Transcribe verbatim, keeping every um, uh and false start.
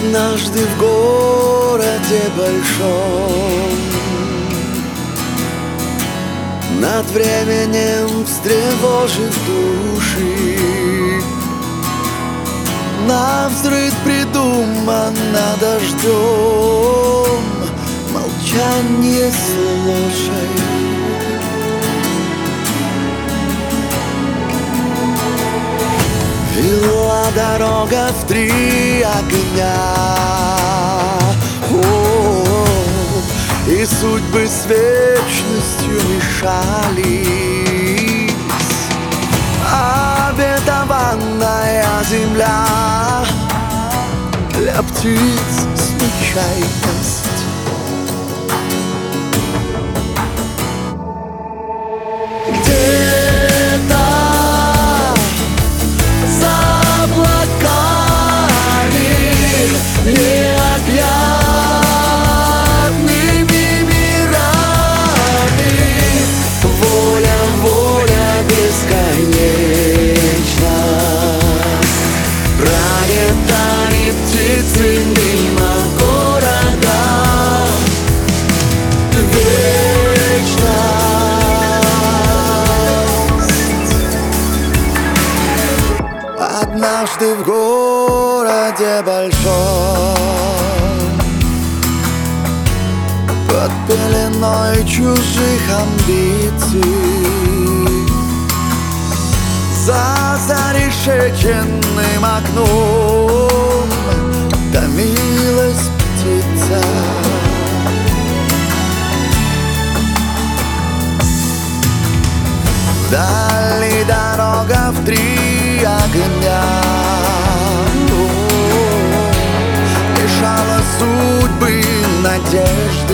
Однажды в городе большом над временем встревожив души, навзрыд придумано дождем, молчание слушай. Вела дорога в три огня, о-о-о, и судьбы с вечностью мешались. Обетованная земля для птиц случайность. Необъятными мирами воля, воля бесконечна. Пролетали птицы мимо города. Вечность. Однажды в городе большом под пеленой чужих амбиций за зарешеченным окном томилась птица. Вдали дорога в три огня мешала судьбы надежд.